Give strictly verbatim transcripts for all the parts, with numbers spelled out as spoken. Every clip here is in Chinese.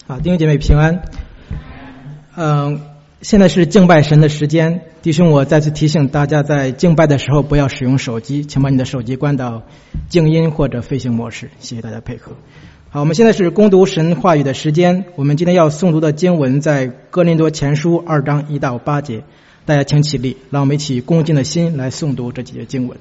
好，弟兄姐妹平安。嗯，现在是敬拜神的时间，弟兄，我再次提醒大家，在敬拜的时候不要使用手机，请把你的手机关到静音或者飞行模式。谢谢大家配合。好，我们现在是攻读神话语的时间。我们今天要诵读的经文在哥林多前书二章一到八节。大家请起立，让我们一起恭敬的心来诵读这几节经文。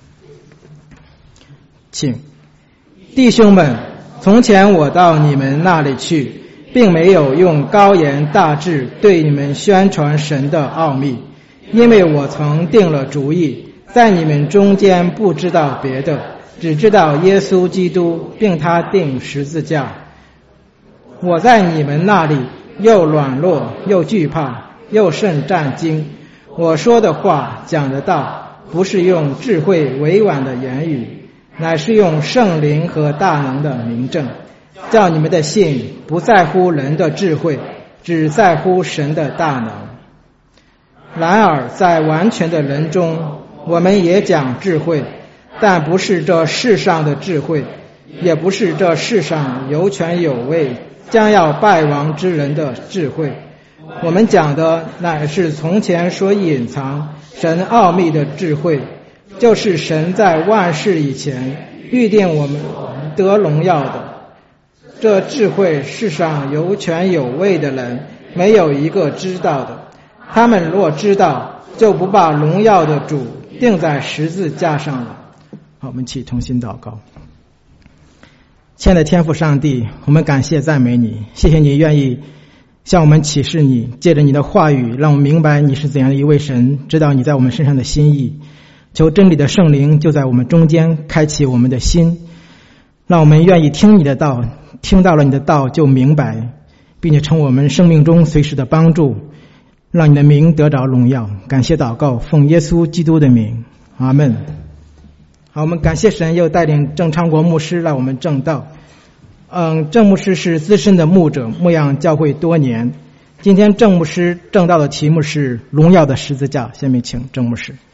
请，弟兄们，从前我到你们那里去，并没有用高言大志对你们宣传神的奥秘，因为我曾定了主意，在你们中间不知道别的，只知道耶稣基督，并他钉十字架。我在你们那里又软弱又惧怕，又甚战惊。我说的话讲的道，不是用智慧委婉的言语，乃是用圣灵和大能的明证，叫你们的信不在乎人的智慧，只在乎神的大能。然而在完全的人中，我们也讲智慧，但不是这世上的智慧，也不是这世上有权有位将要败亡之人的智慧。我们讲的乃是从前所隐藏神奥秘的智慧，就是神在万事以前预定我们得荣耀的。这智慧世上有权有位的人没有一个知道的，他们若知道，就不把荣耀的主钉在十字架上了。好，我们一起同心祷告。亲爱的天父上帝，我们感谢赞美你，谢谢你愿意向我们启示你，借着你的话语让我们明白你是怎样的一位神，知道你在我们身上的心意。求真理的圣灵就在我们中间开启我们的心，让我们愿意听你的道，听到了你的道就明白，并且成我们生命中随时的帮助，让你的名得着荣耀。感谢祷告，奉耶稣基督的名，阿们。好，我们感谢神又带领郑昌国牧师来我们正道。嗯，郑牧师是资深的牧者，牧养教会多年。今天郑牧师正道的题目是荣耀的十字架。下面请郑牧师。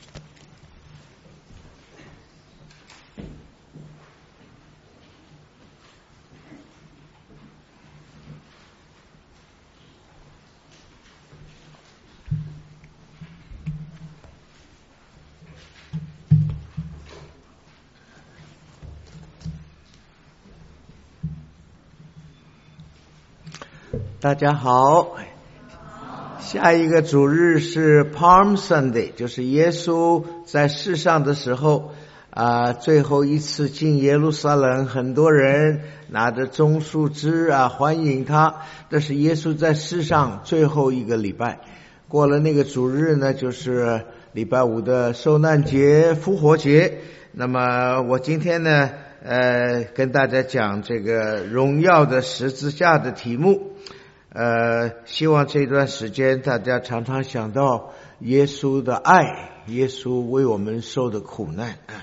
大家好，下一个主日是 Palm Sunday， 就是耶稣在世上的时候啊，最后一次进耶路撒冷，很多人拿着棕树枝啊欢迎他。这是耶稣在世上最后一个礼拜。过了那个主日呢，就是礼拜五的受难节、复活节。那么我今天呢，呃，跟大家讲这个荣耀的十字架的题目。呃，希望这段时间大家常常想到耶稣的爱，耶稣为我们受的苦难啊。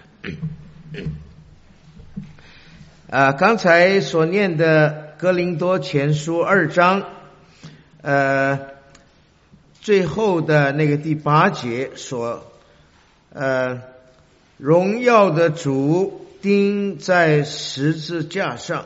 啊，刚才所念的哥林多前书二章，呃，最后的那个第八节说，呃，荣耀的主钉在十字架上。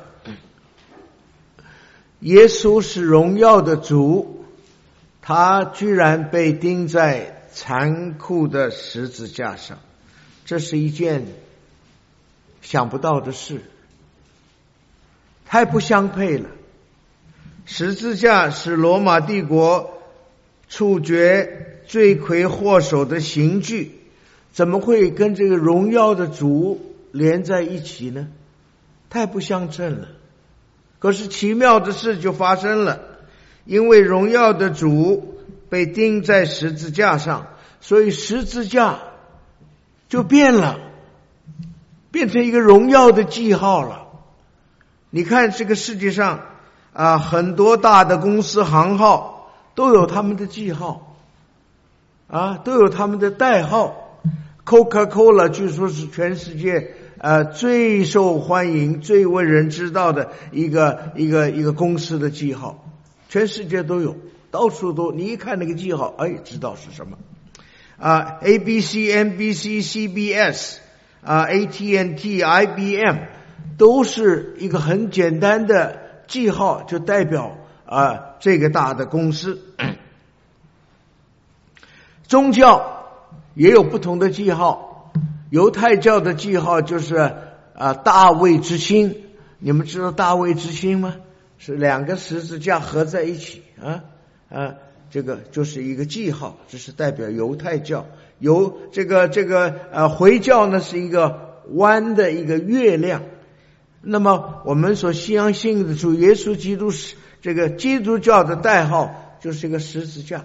耶稣是荣耀的主，他居然被钉在残酷的十字架上，这是一件想不到的事，太不相配了。十字架是罗马帝国处决罪魁祸首的刑具，怎么会跟这个荣耀的主连在一起呢？太不相称了。可是奇妙的事就发生了，因为荣耀的主被钉在十字架上，所以十字架就变了，变成一个荣耀的记号了。你看这个世界上啊，很多大的公司行号都有他们的记号啊，都有他们的代号。 Coca-Cola 据说是全世界呃，最受欢迎、最为人知道的一个一个一个公司的记号，全世界都有，到处都，你一看那个记号，哎，知道是什么啊 ？A B C、N B C、C B S 啊 ，A T and T、I B M 都是一个很简单的记号，就代表啊这个大的公司。宗教也有不同的记号，犹太教的记号就是啊大卫之星。你们知道大卫之星吗？是两个十字架合在一起啊啊，这个就是一个记号，这是代表犹太教。由这个这个呃回教呢是一个弯的一个月亮。那么我们所相信的主耶稣基督是这个基督教的代号就是一个十字架。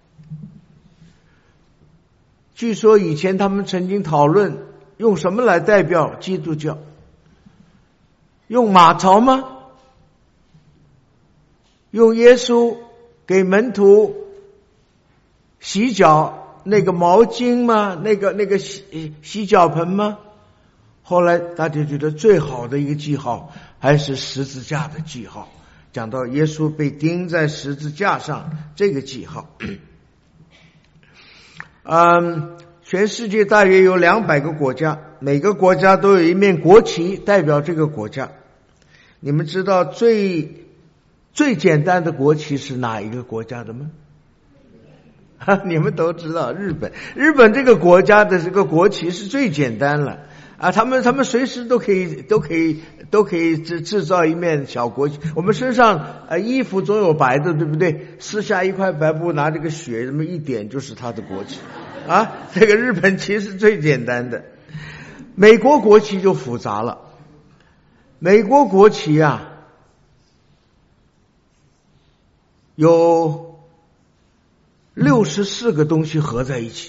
据说以前他们曾经讨论用什么来代表基督教，用马槽吗？用耶稣给门徒洗脚那个毛巾吗？那个那个洗洗脚盆吗？后来大家觉得最好的一个记号还是十字架的记号，讲到耶稣被钉在十字架上这个记号。嗯，全世界大约有两百个国家，每个国家都有一面国旗代表这个国家。你们知道最最简单的国旗是哪一个国家的吗？你们都知道，日本。日本这个国家的这个国旗是最简单了啊，他们他们随时都可以都可以都可以制制造一面小国旗。我们身上呃衣服总有白的，对不对？撕下一块白布，拿这个血这么一点，就是他的国旗啊。这个日本旗是最简单的，美国国旗就复杂了。美国国旗啊，有六十四个东西合在一起。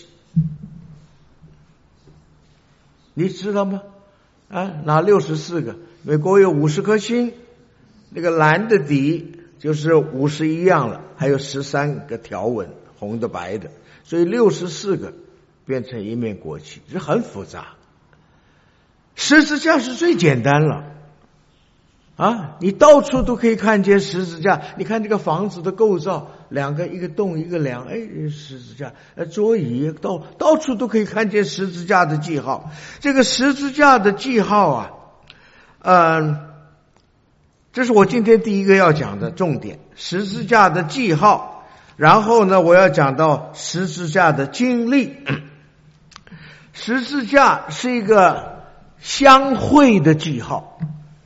你知道吗？啊，哪六十四个？美国有五十颗星，那个蓝的底就是五十一样了，还有十三个条纹，红的白的，所以六十四个变成一面国旗，这很复杂。十字架是最简单了啊，你到处都可以看见十字架。你看这个房子的构造，两个一个洞一个梁，哎，十字架，呃，桌椅到到处都可以看见十字架的记号。这个十字架的记号啊，嗯、呃，这是我今天第一个要讲的重点，十字架的记号。然后呢，我要讲到十字架的经历。十字架是一个相会的记号。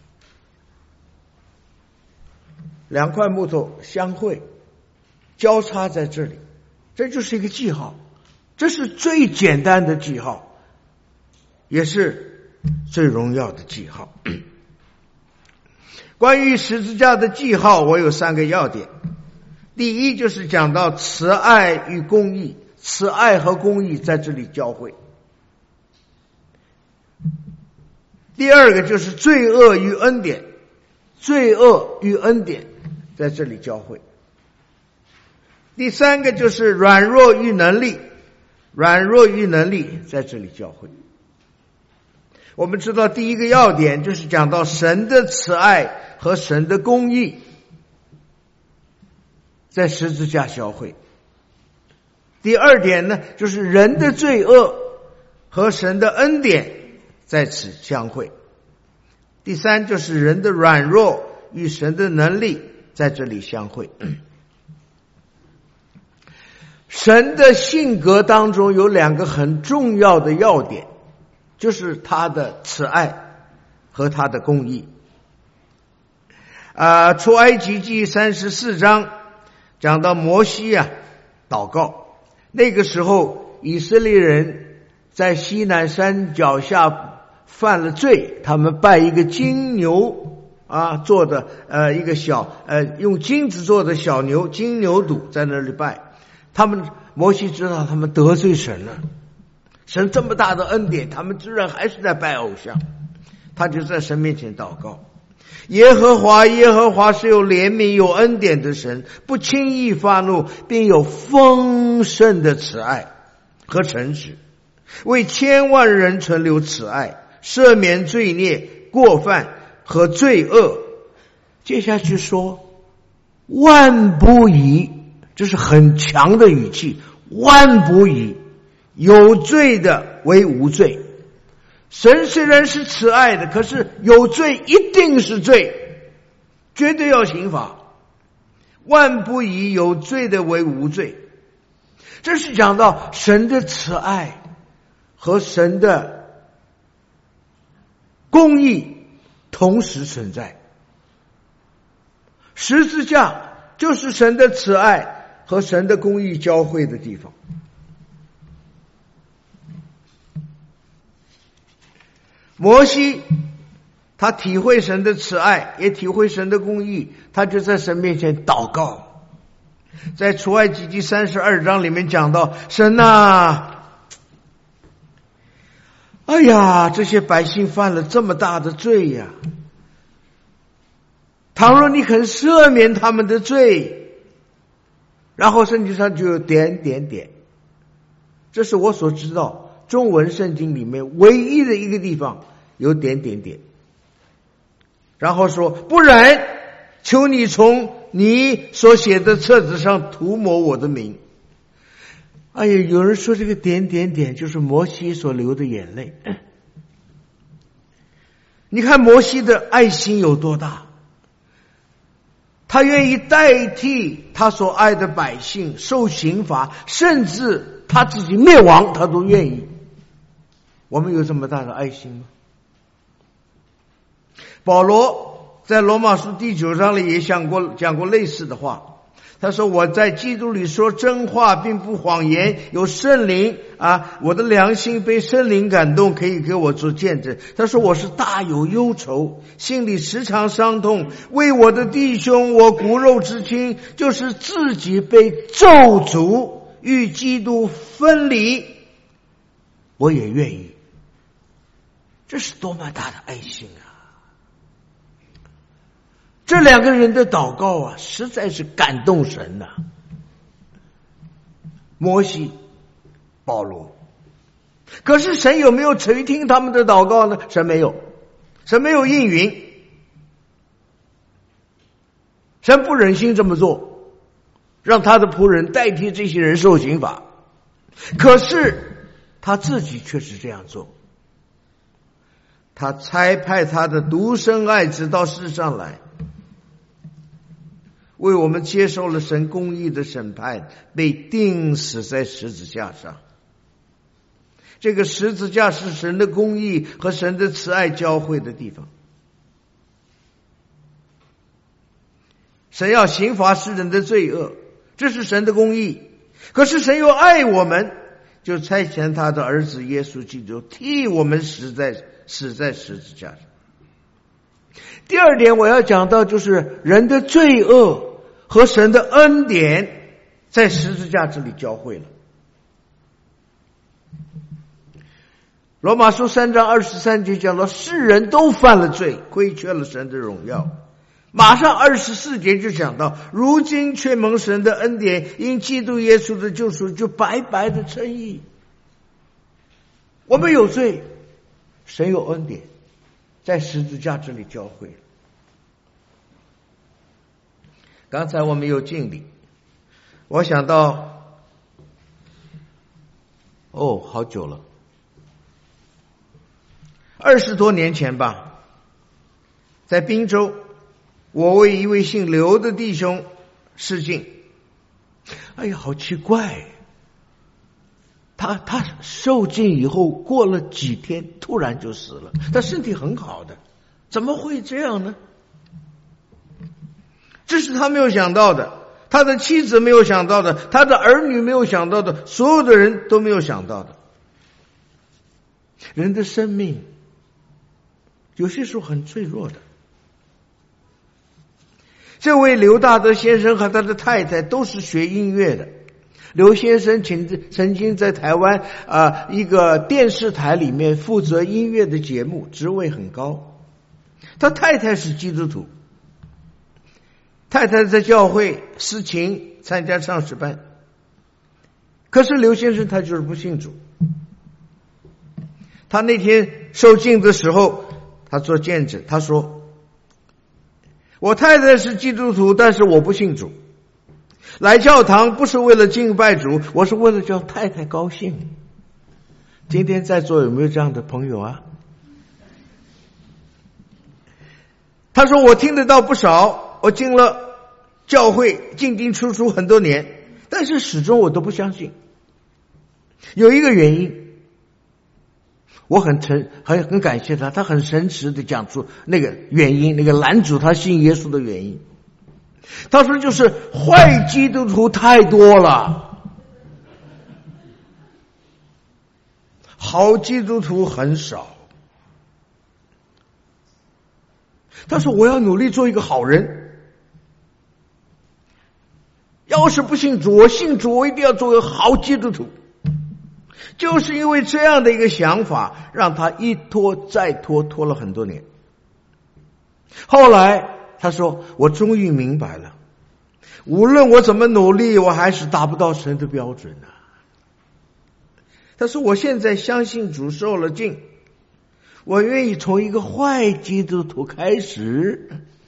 两块木头相会，交叉在这里，这就是一个记号。这是最简单的记号，也是最荣耀的记号。关于十字架的记号，我有三个要点。第一，就是讲到慈爱与公义，慈爱和公义在这里交汇。第二个就是罪恶与恩典，罪恶与恩典在这里交汇。第三个就是软弱与能力，软弱与能力在这里交汇。我们知道第一个要点就是讲到神的慈爱和神的公义在十字架交汇。第二点呢，就是人的罪恶和神的恩典在此相会。第三，就是人的软弱与神的能力在这里相会。神的性格当中有两个很重要的要点，就是他的慈爱和他的公义。啊，出埃及记三十四章讲到摩西啊祷告，那个时候以色列人在西南山脚下犯了罪，他们拜一个金牛啊做的呃一个小呃用金子做的小牛，金牛犊在那里拜。他们摩西知道他们得罪神了，神这么大的恩典，他们居然还是在拜偶像，他就在神面前祷告。耶和华耶和华是有怜悯有恩典的神，不轻易发怒，并有丰盛的慈爱和诚实，为千万人存留慈爱，赦免罪孽过犯和罪恶。接下去说万不以，这是很强的语气，万不以有罪的为无罪。神虽然是慈爱的，可是有罪一定是罪，绝对要刑罚。 万不以有罪的为无罪。这是讲到神的慈爱和神的公义同时存在。十字架就是神的慈爱和神的公义交汇的地方。摩西他体会神的慈爱，也体会神的公义，他就在神面前祷告。在出埃及记三十二章里面讲到，神啊，哎呀，这些百姓犯了这么大的罪呀，倘若你肯赦免他们的罪，然后圣经上就有点点点。这是我所知道中文圣经里面唯一的一个地方有点点点。然后说，不然求你从你所写的册子上涂抹我的名。哎呀，有人说这个点点点就是摩西所流的眼泪。你看摩西的爱心有多大，他愿意代替他所爱的百姓受刑罚，甚至他自己灭亡他都愿意。我们有这么大的爱心吗？保罗在罗马书第九章里也讲过讲过类似的话，他说，我在基督里说真话并不谎言，有圣灵啊，我的良心被圣灵感动，可以给我做见证。他说，我是大有忧愁，心里时常伤痛，为我的弟兄，我骨肉之亲，就是自己被咒诅，与基督分离，我也愿意。这是多么大的爱心啊！这两个人的祷告啊，实在是感动神呐、啊。摩西、保罗，可是神有没有垂听他们的祷告呢？神没有，神没有应允，神不忍心这么做，让他的仆人代替这些人受刑罚。可是他自己却是这样做，他差派他的独生爱子到世上来，为我们接受了神公义的审判，被钉死在十字架上。这个十字架是神的公义和神的慈爱交汇的地方。神要刑罚世人的罪恶，这是神的公义。可是神又爱我们，就差遣他的儿子耶稣基督替我们死在死在十字架上。第二点我要讲到，就是人的罪恶和神的恩典在十字架这里交汇了。罗马书三章二十三节讲到，世人都犯了罪，亏缺了神的荣耀。马上二十四节就讲到，如今却蒙神的恩典，因基督耶稣的救赎，就白白的称义。我们有罪，神有恩典，在十字架这里交汇了。刚才我们有敬礼，我想到，哦，好久了，二十多年前吧，在滨州，我为一位姓刘的弟兄示敬。哎呀，好奇怪，他他受敬以后过了几天突然就死了，他身体很好的，怎么会这样呢？这是他没有想到的，他的妻子没有想到的，他的儿女没有想到的，所有的人都没有想到的。人的生命有些时候很脆弱的。这位刘大德先生和他的太太都是学音乐的。刘先生曾经在台湾啊、呃、一个电视台里面负责音乐的节目，职位很高。他太太是基督徒，太太在教会司琴，参加唱诗班。可是刘先生他就是不信主。他那天受敬的时候，他做见证，他说，我太太是基督徒，但是我不信主。来教堂不是为了敬拜主，我是为了叫太太高兴。今天在座有没有这样的朋友啊？他说，我听得到不少，我进了教会进进出出很多年，但是始终我都不相信。有一个原因，我很诚很很感谢他，他很诚实的讲出那个原因，那个拦阻他信耶稣的原因。他说就是坏基督徒太多了，好基督徒很少。他说我要努力做一个好人，要是不信主，我信主，我一定要做个好基督徒。就是因为这样的一个想法，让他一拖再拖，拖了很多年。后来他说我终于明白了，无论我怎么努力，我还是达不到神的标准啊。他说我现在相信主，受了浸，我愿意从一个坏基督徒开始，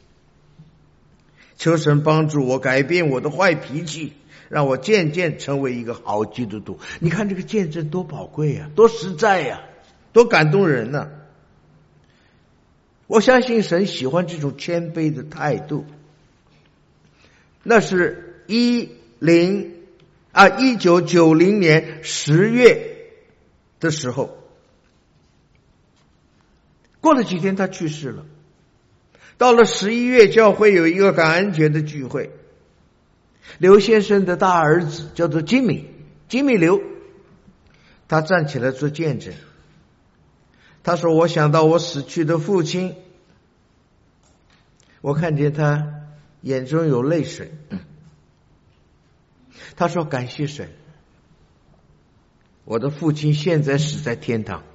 求神帮助我改变我的坏脾气，让我渐渐成为一个好基督徒。你看这个见证多宝贵啊，多实在呀、啊，多感动人呢、啊。我相信神喜欢这种谦卑的态度。那是一零啊一九九零年十月的时候，过了几天他去世了。到了十一月，教会有一个感恩节的聚会，刘先生的大儿子叫做吉米，吉米刘，他站起来做见证。他说我想到我死去的父亲，我看见他眼中有泪水。他说感谢神，我的父亲现在死在天堂。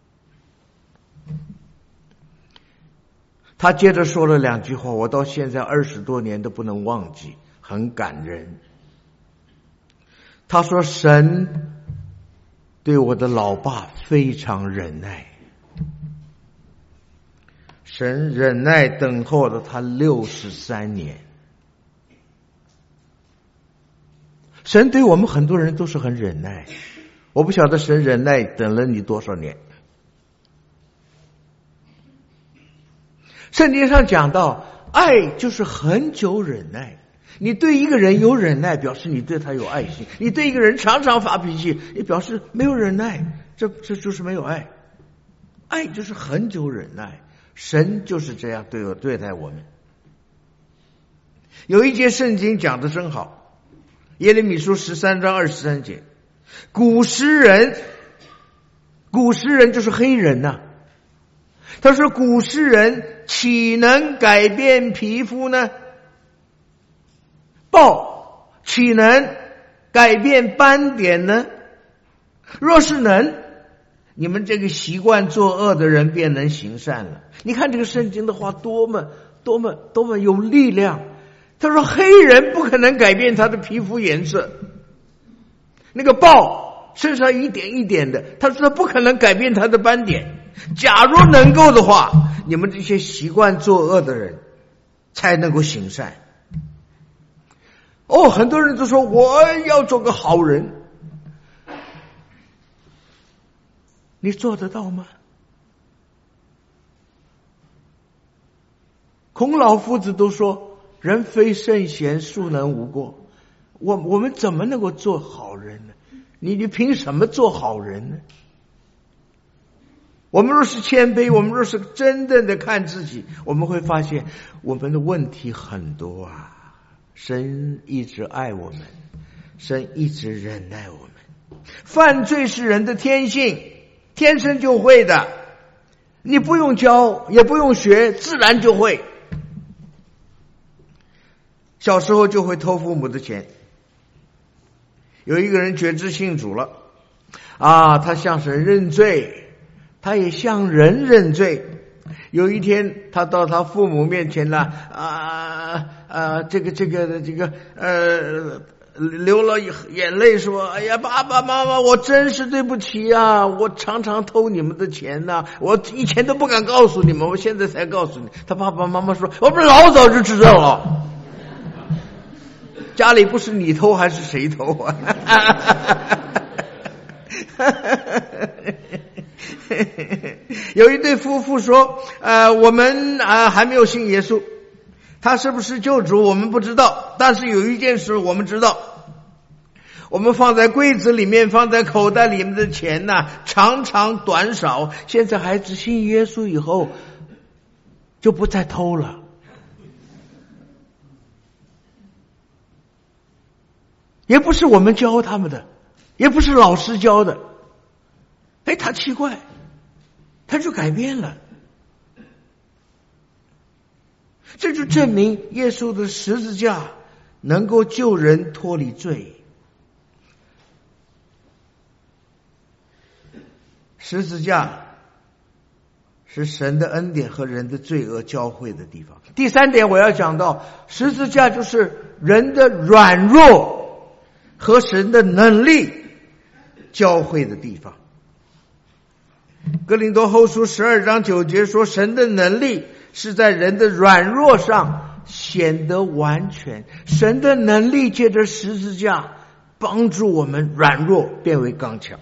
他接着说了两句话，我到现在二十多年都不能忘记，很感人。他说神对我的老爸非常忍耐，神忍耐等候了他六十三年。神对我们很多人都是很忍耐，我不晓得神忍耐等了你多少年。圣经上讲到，爱就是很久忍耐。你对一个人有忍耐，表示你对他有爱心；你对一个人常常发脾气，你表示没有忍耐，这这就是没有爱。爱就是很久忍耐，神就是这样对我对待我们。有一节圣经讲得真好，耶利米书十三章二十三节，古时人，古时人就是黑人呐、啊。他说古时人岂能改变皮肤呢？豹岂能改变斑点呢？若是能，你们这个习惯作恶的人便能行善了。你看这个圣经的话多么多么多么有力量。他说黑人不可能改变他的皮肤颜色，那个豹身上一点一点的，他说他不可能改变他的斑点。假如能够的话，你们这些习惯作恶的人才能够行善。哦，很多人都说我要做个好人，你做得到吗？孔老夫子都说人非圣贤，孰能无过。我我们怎么能够做好人呢？你你凭什么做好人呢？我们若是谦卑，我们若是真正的看自己，我们会发现我们的问题很多啊。神一直爱我们，神一直忍耐我们。犯罪是人的天性，天生就会的，你不用教也不用学，自然就会。小时候就会偷父母的钱。有一个人觉知信主了啊，他向神认罪，他也向人认罪。有一天他到他父母面前了啊啊这个这个这个呃流了眼泪说，哎呀爸爸妈妈，我真是对不起啊，我常常偷你们的钱呐、啊，我以前都不敢告诉你们，我现在才告诉你。他爸爸妈妈说，我们老早就知道了。家里不是你偷还是谁偷啊？有一对夫妇说，呃，我们啊、呃、还没有信耶稣， 他是不是救主我们不知道，但是有一件事我们知道，我们放在柜子里面放在口袋里面的钱呢，常常短少。现在孩子信耶稣以后就不再偷了，也不是我们教他们的，也不是老师教的。哎，他奇怪，他就改变了。这就证明耶稣的十字架能够救人脱离罪。十字架是神的恩典和人的罪恶交汇的地方。第三点我要讲到，十字架就是人的软弱和神的能力交汇的地方。哥林多后书十二章九节说，神的能力是在人的软弱上显得完全。神的能力借着十字架帮助我们软弱变为刚强。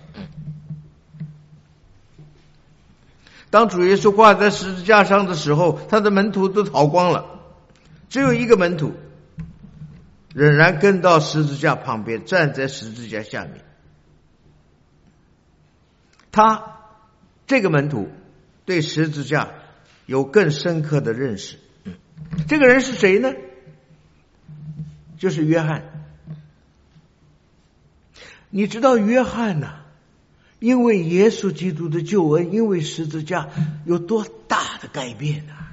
当主耶稣挂在十字架上的时候，他的门徒都逃光了，只有一个门徒仍然跟到十字架旁边，站在十字架下面。他这个门徒对十字架有更深刻的认识。这个人是谁呢？就是约翰。你知道约翰呢、啊，因为耶稣基督的救恩，因为十字架有多大的改变啊！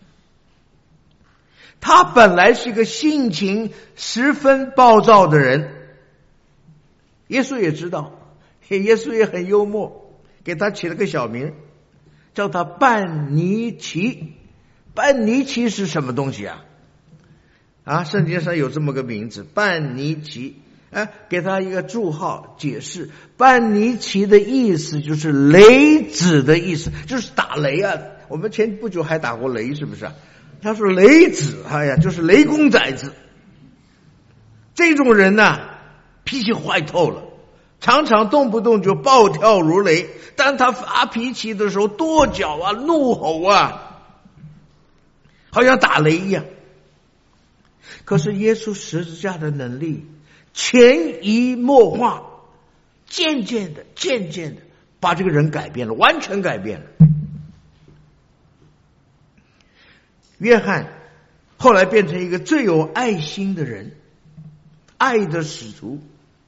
他本来是一个性情十分暴躁的人，耶稣也知道，耶稣也很幽默，给他起了个小名，叫他半尼奇。半尼奇是什么东西啊？啊，圣经上有这么个名字，半尼奇。哎，给他一个注号解释，半尼奇的意思就是雷子的意思，就是打雷啊。我们前不久还打过雷，是不是啊？他说雷子，哎呀，就是雷公崽子。这种人呢、啊，脾气坏透了，常常动不动就暴跳如雷。当他发脾气的时候，跺脚啊，怒吼啊，好像打雷一样。可是耶稣十字架的能力潜移默化，渐渐的渐渐的把这个人改变了，完全改变了。约翰后来变成一个最有爱心的人，爱的使徒。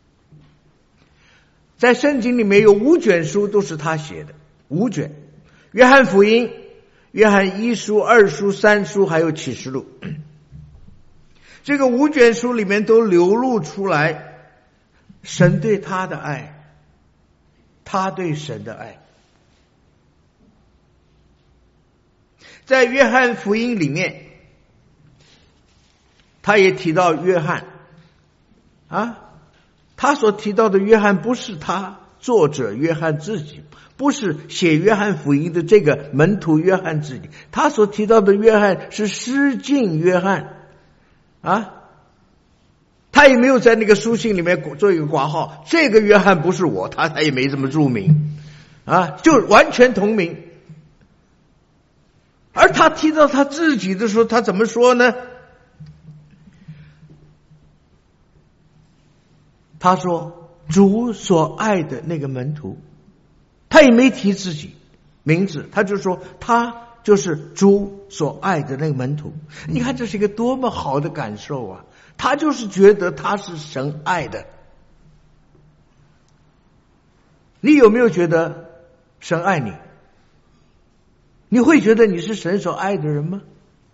在圣经里面有五卷书都是他写的，五卷。约翰福音、约翰一书、二书、三书还有启示录。这个五卷书里面都流露出来神对他的爱，他对神的爱。在约翰福音里面，他也提到约翰啊，他所提到的约翰不是他作者约翰自己，不是写约翰福音的这个门徒约翰自己，他所提到的约翰是施浸约翰啊，他也没有在那个书信里面做一个括号，这个约翰不是我，他他也没这么注明啊，就完全同名。而他提到他自己的时候，他怎么说呢？他说主所爱的那个门徒，他也没提自己名字，他就说他就是主所爱的那个门徒。你看这是一个多么好的感受啊，他就是觉得他是神爱的。你有没有觉得神爱你？你会觉得你是神所爱的人吗？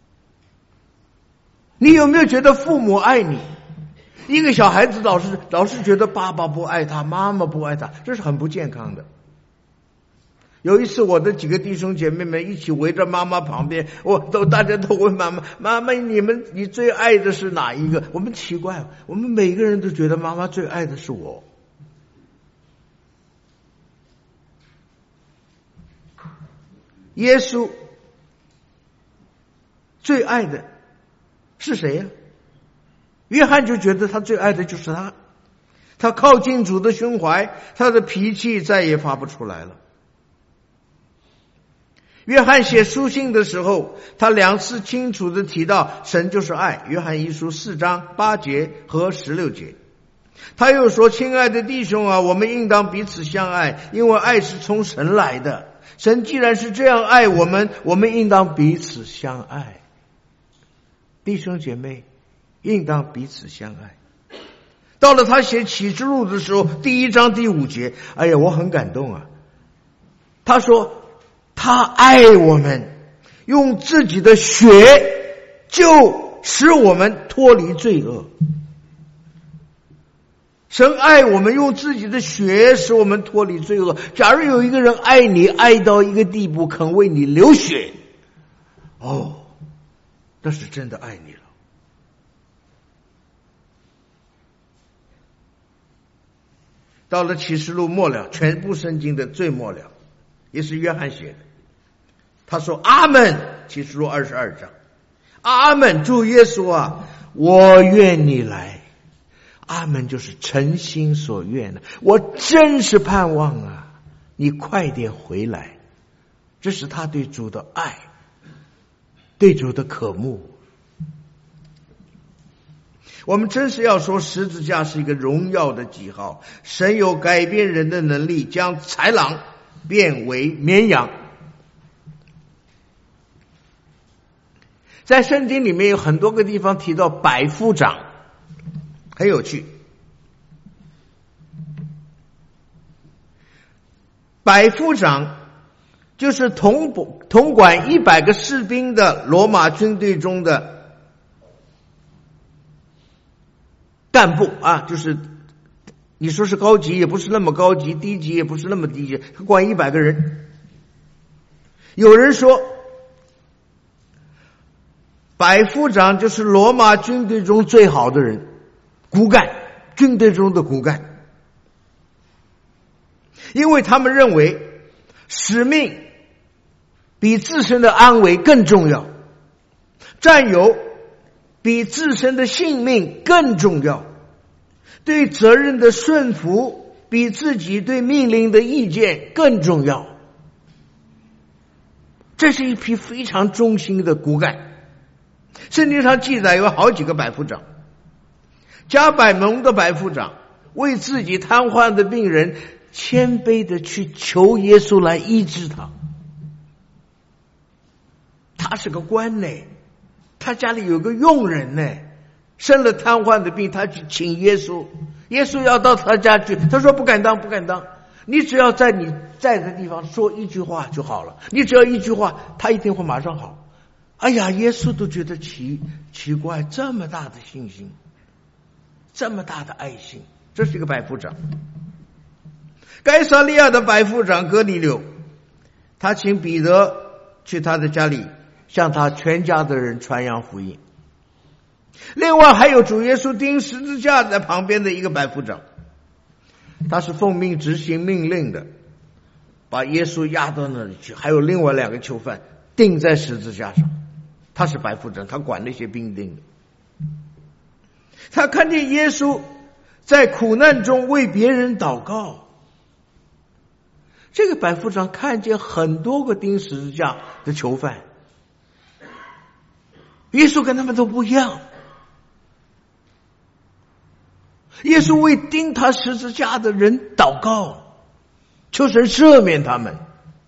你有没有觉得父母爱你？一个小孩子老是老是觉得爸爸不爱他，妈妈不爱他，这是很不健康的。有一次我的几个弟兄姐妹们一起围着妈妈旁边，我都大家都问妈妈，妈妈你们你最爱的是哪一个？我们奇怪，我们每个人都觉得妈妈最爱的是我。耶稣最爱的是谁呀？约翰就觉得他最爱的就是他，他靠近主的胸怀，他的脾气再也发不出来了。 约翰写书信的时候，他两次清楚地提到神就是爱，约翰一书四章八节和十六节。他又说，亲爱的弟兄啊，我们应当彼此相爱，因为爱是从神来的。神既然是这样爱我们，我们应当彼此相爱。弟兄姐妹，应当彼此相爱。到了他写启示录的时候，第一章第五节，哎呀，我很感动啊。他说他爱我们，用自己的血就使我们脱离罪恶。神爱我们，用自己的血使我们脱离罪恶。假如有一个人爱你，爱到一个地步，肯为你流血，哦，那是真的爱你了。到了启示录末了，全部圣经的最末了，也是约翰写的。他说阿们，启示录二十二章，阿们，主耶稣啊，我愿你来。阿们就是诚心所愿的，我真是盼望啊，你快点回来。这是他对主的爱，对主的渴慕。我们真是要说，十字架是一个荣耀的记号，神有改变人的能力，将豺狼变为绵羊。在圣经里面有很多个地方提到百夫长，很有趣。百夫长就是统统管一百个士兵的罗马军队中的干部啊，就是你说是高级也不是那么高级，低级也不是那么低级，他管一百个人。有人说百夫长就是罗马军队中最好的人，骨干，军队中的骨干，因为他们认为使命比自身的安危更重要，占有比自身的性命更重要，对责任的顺服比自己对命令的意见更重要。这是一批非常忠心的骨干。圣经上记载有好几个百夫长。加百农的百夫长为自己瘫痪的病人谦卑的去求耶稣来医治他。他是个官呢，他家里有个佣人呢，生了瘫痪的病，他去请耶稣，耶稣要到他家去，他说不敢当不敢当，你只要在你在的地方说一句话就好了，你只要一句话，他一定会马上好。哎呀，耶稣都觉得奇奇怪，这么大的信心，这么大的爱心，这是一个百夫长。该撒利亚的百夫长哥尼流，他请彼得去他的家里，向他全家的人传扬福音。另外还有主耶稣钉十字架在旁边的一个百夫长，他是奉命执行命令的，把耶稣押到那里去，还有另外两个囚犯钉在十字架上。他是百夫长，他管那些兵丁的。他看见耶稣在苦难中为别人祷告。这个百夫长看见很多个钉十字架的囚犯，耶稣跟他们都不一样。耶稣为钉他十字架的人祷告，求神赦免他们。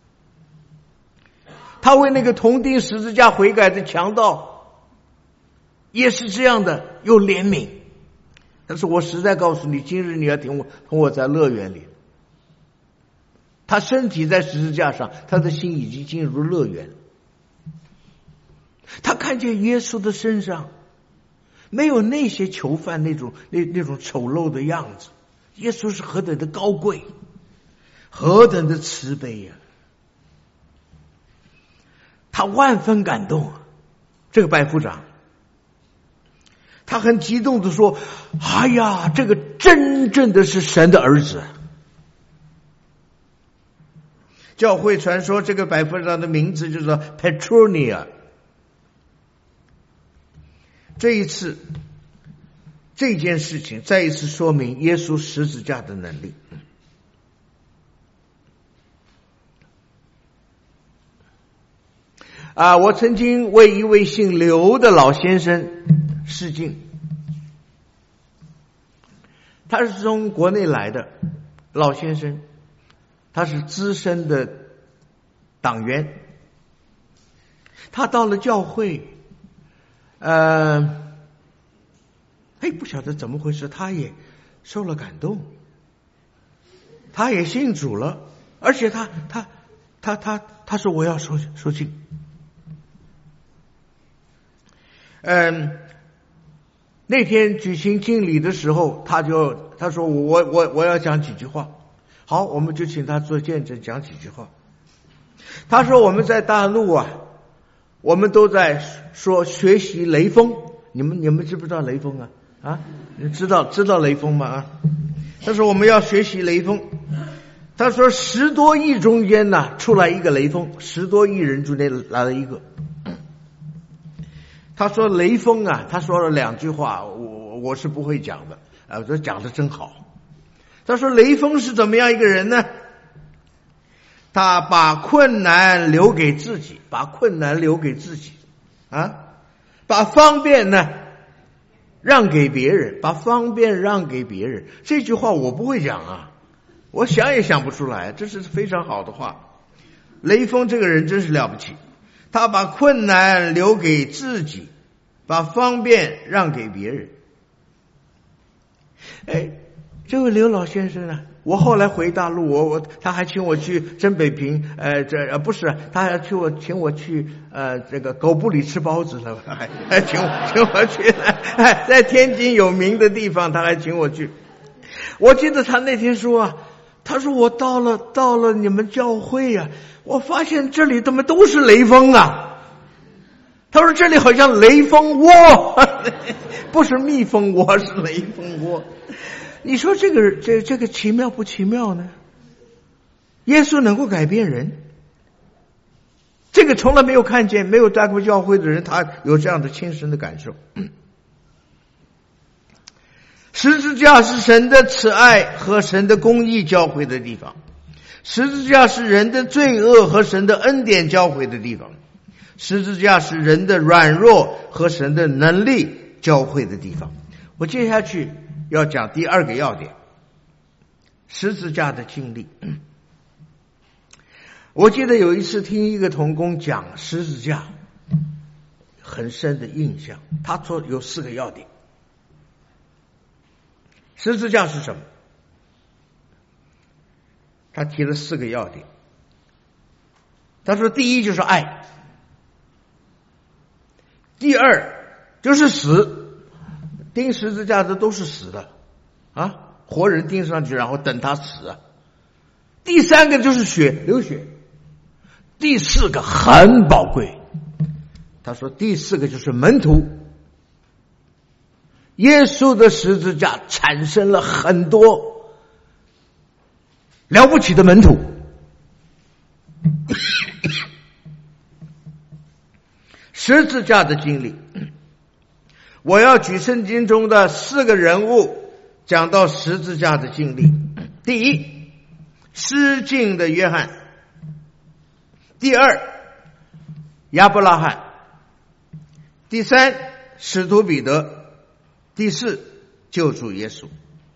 他为那个同钉十字架悔改的强盗也是这样的，有怜悯。但是我实在告诉你，今日你要听我同我在乐园里。他身体在十字架上，他的心已经进入乐园。他看见耶稣的身上没有那些囚犯那种那那种丑陋的样子，耶稣是何等的高贵，何等的慈悲呀、啊！他万分感动啊，这个百夫长，他很激动的说：“哎呀，这个真正的是神的儿子。”教会传说这个百夫长的名字就是 Petronia。这一次，这件事情再一次说明耶稣十字架的能力。 啊，我曾经为一位姓刘的老先生示镜，他是从国内来的老先生，他是资深的党员，他到了教会，呃，哎，不晓得怎么回事，他也受了感动，他也信主了，而且他他他他他说我要收收信。嗯，那天举行敬礼的时候，他就他说我我我要讲几句话。好，我们就请他做见证，讲几句话。他说我们在大陆啊，我们都在说学习雷锋，你们你们知不知道雷锋啊？啊，你知道知道雷锋吗？啊，他说我们要学习雷锋。他说十多亿中间呢出来一个雷锋，十多亿人中间来了一个。他说雷锋啊，他说了两句话，我我是不会讲的，啊，我觉得讲的真好。他说雷锋是怎么样一个人呢？他把困难留给自己，把困难留给自己，啊，把方便呢让给别人，把方便让给别人。这句话我不会讲啊，我想也想不出来，这是非常好的话。雷锋这个人真是了不起。他把困难留给自己，把方便让给别人。哎，这位刘老先生啊，我后来回大陆，我我他还请我去真北平，呃，这呃不是，他还去我请我去呃这个狗不理吃包子了，还还请请我去，哎，在天津有名的地方，他还请我去。我记得他那天说啊，他说我到了到了你们教会啊，我发现这里怎么都是雷锋啊！他说这里好像雷锋窝，不是蜜蜂窝，是雷锋窝。你说这个这这个奇妙不奇妙呢？耶稣能够改变人，这个从来没有看见，没有待过教会的人，他有这样的亲身的感受。十字架是神的慈爱和神的公义交汇的地方，十字架是人的罪恶和神的恩典交汇的地方，十字架是人的软弱和神的能力交汇的地方。我接下去要讲第二个要点，十字架的经历。我记得有一次听一个同工讲十字架，很深的印象。他说有四个要点。十字架是什么？他提了四个要点。他说第一就是爱，第二就是死，钉十字架的都是死的啊，活人钉上去然后等他死啊。第三个就是血，流血。第四个很宝贵，他说第四个就是门徒。耶稣的十字架产生了很多了不起的门徒。十字架的经历，我要举圣经中的四个人物讲到十字架的经历。第一，失敬的约翰；第二，亚伯拉罕；第三，使徒彼得；第四，救主耶稣。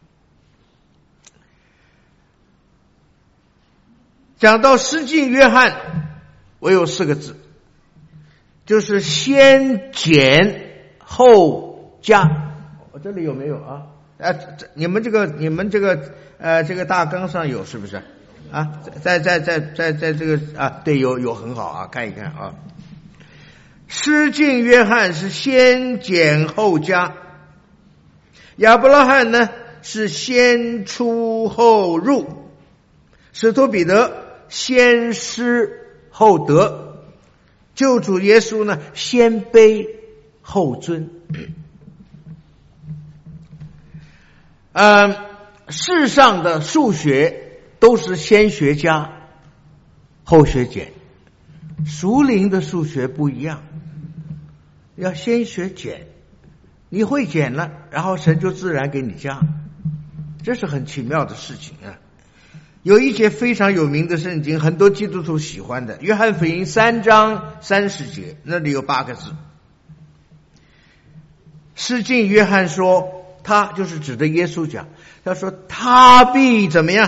讲到失敬约翰，我有四个字，就是先减后加。我这里有没有啊？呃，你们这个你们这个呃这个大纲上有是不是啊？在在在在在这个啊，对，有有很好啊，看一看啊。失敬约翰是先减后加，亚伯拉罕呢是先出后入，使徒彼得先失后得，救主耶稣呢先卑后尊。嗯，世上的数学都是先学加后学减，属灵的数学不一样，要先学减，你会减了，然后神就自然给你加，这是很奇妙的事情啊。 有一节非常有名的圣经，很多基督徒喜欢的，约翰福音三章三十节，那里有八个字。施浸约翰说，他就是指着耶稣讲，他说他必怎么样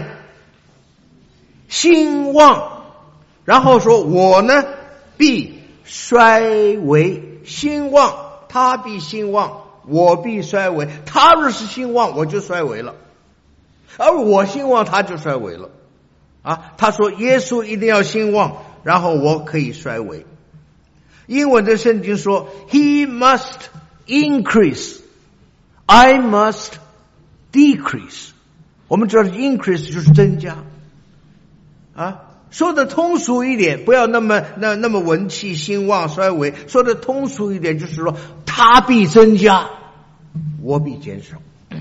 兴旺，然后说我呢必衰微。兴旺，他必兴旺，我必衰微。他若是兴旺，我就衰微了，而我兴旺，他就衰微了啊！他说耶稣一定要兴旺，然后我可以衰微。英文的圣经说 He must increase, I must decrease。 我们知道 increase 就是增加啊，说的通俗一点，不要那么那那么文气兴旺衰微，说的通俗一点就是说他必增加，我必减少。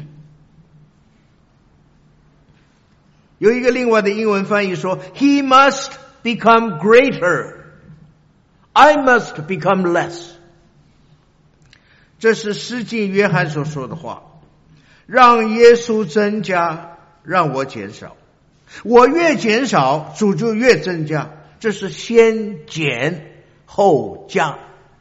有一个另外的英文翻译说 He must become greater, I must become less。 这是施浸约翰所说的话，让耶稣增加，让我减少。我越减少，主就越增加，这是先减后加。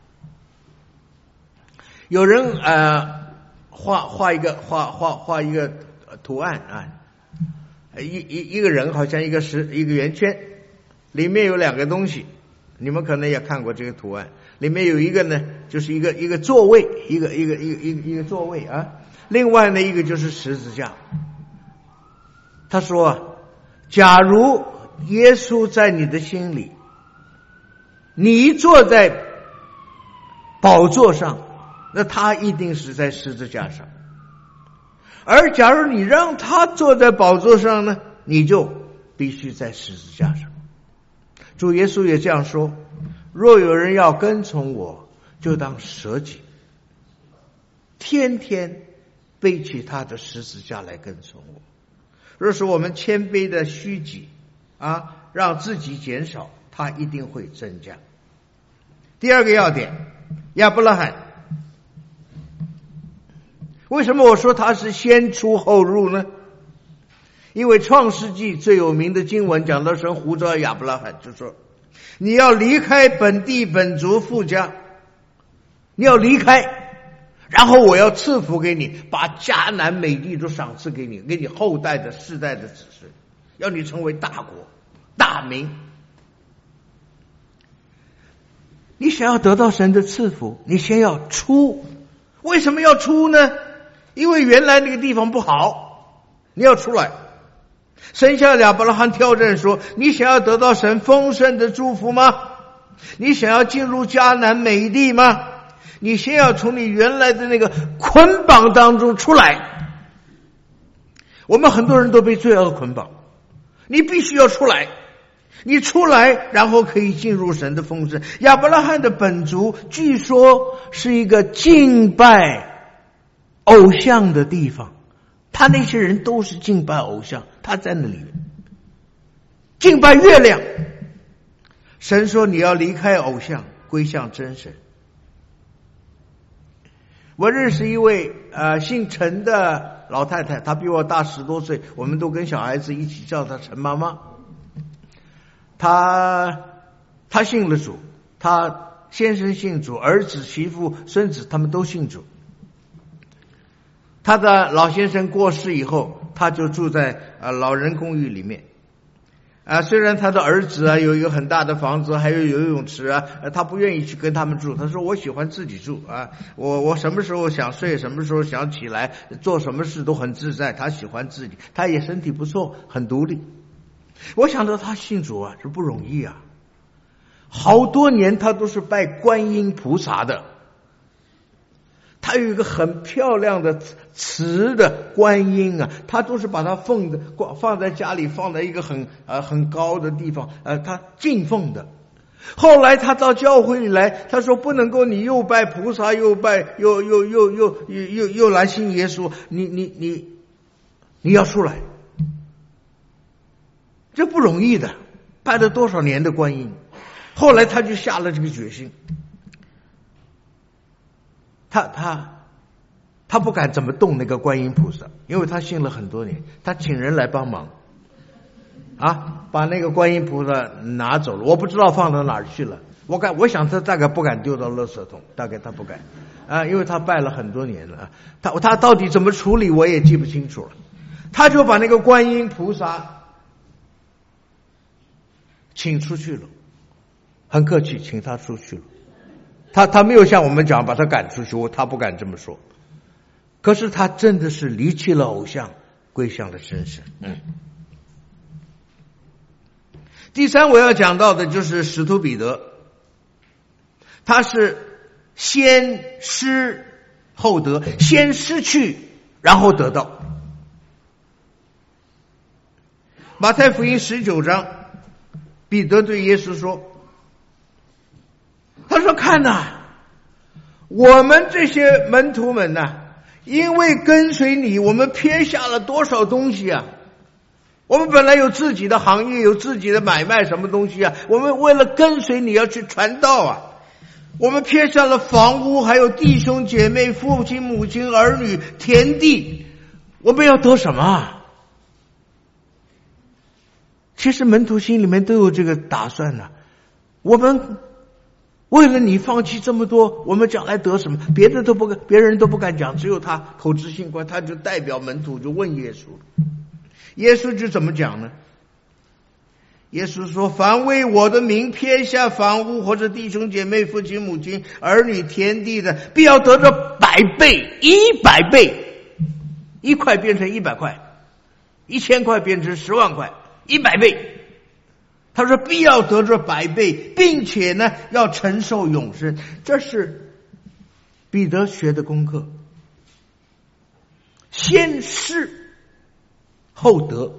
有人呃画画一个画画画一个图案啊，一一一个人好像一个十一个圆圈，里面有两个东西，你们可能也看过这个图案，里面有一个呢就是一个一个座位，一个一个一个一个一个座位啊，另外呢一个就是十字架。他说，假如耶稣在你的心里，你坐在宝座上，那他一定是在十字架上。而假如你让他坐在宝座上呢，你就必须在十字架上。主耶稣也这样说，若有人要跟从我，就当舍己，天天背起他的十字架来跟从我。若是我们谦卑的虚己啊，让自己减少，他一定会增加。第二个要点，亚伯拉罕。为什么我说他是先出后入呢？因为创世纪最有名的经文讲到神呼召亚伯拉罕，就说你要离开本地本族父家，你要离开，然后我要赐福给你，把迦南美地都赏赐给你，给你后代的世代的子孙，要你成为大国大民。你想要得到神的赐福，你先要出。为什么要出呢？因为原来那个地方不好，你要出来。神向亚伯拉罕挑战说，你想要得到神丰盛的祝福吗？你想要进入迦南美地吗？你先要从你原来的那个捆绑当中出来。我们很多人都被罪恶捆绑，你必须要出来，你出来然后可以进入神的丰盛。亚伯拉罕的本族据说是一个敬拜偶像的地方，他那些人都是敬拜偶像，他在那里敬拜月亮。神说你要离开偶像，归向真神。我认识一位呃姓陈的老太太，她比我大十多岁，我们都跟小孩子一起叫她陈妈妈。她她信了主，她先生信主，儿子媳妇孙子他们都信主。他的老先生过世以后，他就住在呃老人公寓里面啊。虽然他的儿子啊有一个很大的房子，还有游泳池啊，他不愿意去跟他们住。他说我喜欢自己住啊，我我什么时候想睡，什么时候想起来，做什么事都很自在。他喜欢自己，他也身体不错，很独立。我想到他信主啊，这不容易啊，好多年他都是拜观音菩萨的。他有一个很漂亮的瓷的观音啊，他都是把它奉的放在家里，放在一个很呃很高的地方，呃，他敬奉的。后来他到教会里来，他说不能够你又拜菩萨，又拜又又又又又又又来信耶稣，你你你你要出来，这不容易的，拜了多少年的观音。后来他就下了这个决心。他他他不敢怎么动那个观音菩萨，因为他信了很多年，他请人来帮忙。 啊，把那个观音菩萨拿走了，我不知道放到哪儿去了。我敢，我想他大概不敢丢到垃圾桶，大概他不敢啊，因为他拜了很多年了，他他到底怎么处理我也记不清楚了。他就把那个观音菩萨请出去了，很客气，请他出去了。他他没有像我们讲把他赶出去，我他不敢这么说。可是他真的是离弃了偶像，归向了真神。嗯。第三，我要讲到的就是使徒彼得，他是先失后得，先失去然后得到。马太福音十九章，彼得对耶稣说，他说看哪，我们这些门徒们呐，因为跟随你，我们撇下了多少东西啊，我们本来有自己的行业，有自己的买卖，什么东西啊，我们为了跟随你要去传道啊，我们撇下了房屋，还有弟兄姐妹、父亲母亲、儿女、田地，我们要得什么啊？其实门徒心里面都有这个打算呢、啊，我们为了你放弃这么多，我们将来得什么？别的都不敢，别人都不敢讲，只有他口直心快，他就代表门徒就问耶稣。耶稣就怎么讲呢？耶稣说，凡为我的名撇下房屋或者弟兄姐妹、父亲母亲、儿女、田地的，必要得着百倍、一百倍，一块变成一百块，一千块变成十万块，一百倍。他说必要得着百倍，并且呢要承受永生。这是彼得学的功课，先失后得，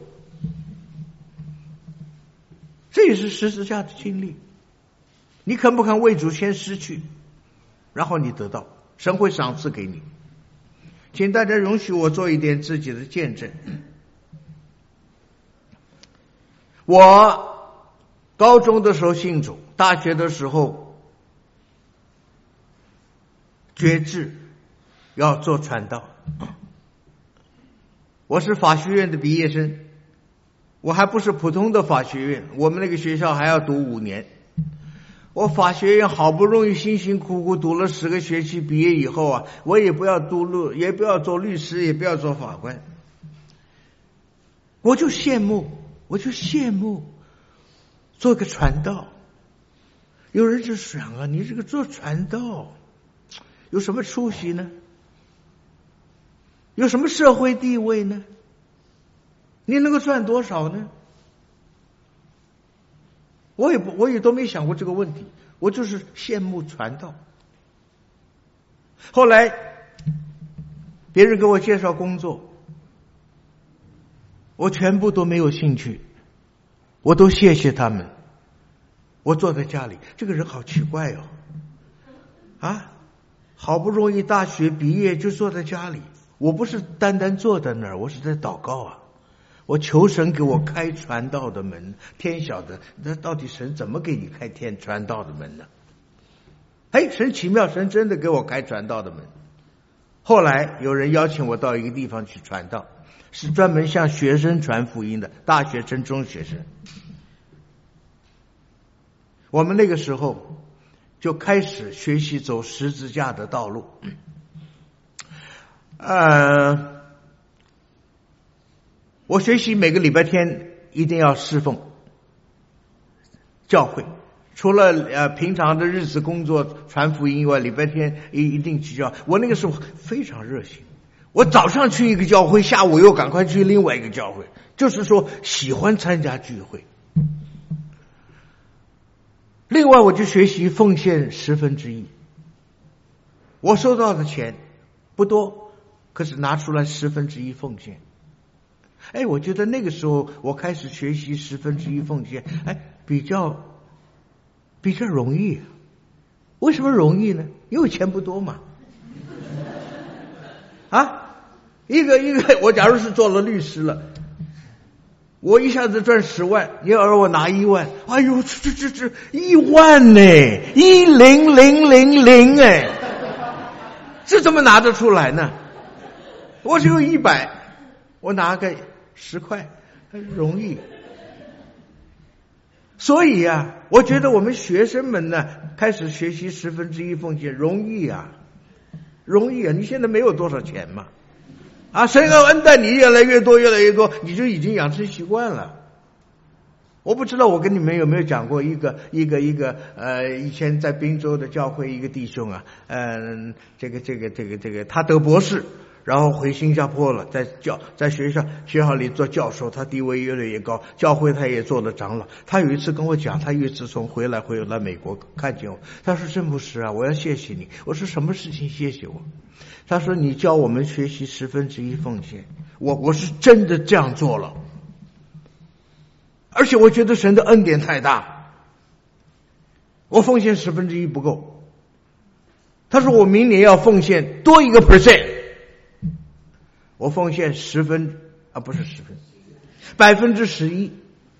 这也是十字架的经历。你肯不肯为主先失去，然后你得到，神会赏赐给你。请大家容许我做一点自己的见证。我高中的时候信主，大学的时候决志要做传道。我是法学院的毕业生，我还不是普通的法学院，我们那个学校还要读五年。我法学院好不容易辛辛苦苦读了十个学期，毕业以后啊，我也不要读律，也不要做律师，也不要做法官，我就羡慕，我就羡慕做个传道。有人就想啊，你这个做传道有什么出息呢？有什么社会地位呢？你能够赚多少呢？我也不，我也都没想过这个问题，我就是羡慕传道。后来别人给我介绍工作，我全部都没有兴趣，我都谢谢他们。我坐在家里，这个人好奇怪哦，啊，好不容易大学毕业就坐在家里。我不是单单坐在那儿，我是在祷告啊！我求神给我开传道的门，天晓得，那到底神怎么给你开天传道的门呢？哎，神奇妙，神真的给我开传道的门。后来有人邀请我到一个地方去传道，是专门向学生传福音的，大学生、中学生。我们那个时候就开始学习走十字架的道路。呃，我学习每个礼拜天一定要侍奉教会，除了呃平常的日子工作传福音以外，礼拜天一一定去教。我那个时候非常热心，我早上去一个教会，下午又赶快去另外一个教会，就是说喜欢参加聚会。另外我就学习奉献十分之一，我收到的钱不多，可是拿出来十分之一奉献。哎，我觉得那个时候我开始学习十分之一奉献，哎，比较比较容易。为什么容易呢？因为钱不多嘛。啊，一个一个，我假如是做了律师了，我一下子赚十万，你要让我拿一万，哎呦，这这这一万呢，一零零零零哎，这怎么拿得出来呢？我只有一百，我拿个十块，很容易。 所以啊，我觉得我们学生们呢，开始学习十分之一奉献容易啊，容易啊！你现在没有多少钱嘛，啊，神的恩待你越来越多，越来越多，你就已经养成习惯了。我不知道我跟你们有没有讲过一个一个一个呃，以前在滨州的教会一个弟兄啊，嗯、呃，这个这个这个这个他得博士。然后回新加坡了，在教在学校学校里做教授，他地位越来越高，教会他也做了长老。他有一次跟我讲，他有一次从回来回来美国看见我，他说郑牧师啊，我要谢谢你。我说什么事情谢谢我？他说你教我们学习十分之一奉献，我我是真的这样做了，而且我觉得神的恩典太大，我奉献十分之一不够。他说我明年要奉献多一个 percent。我奉献十分啊，不是十分，百分之十一。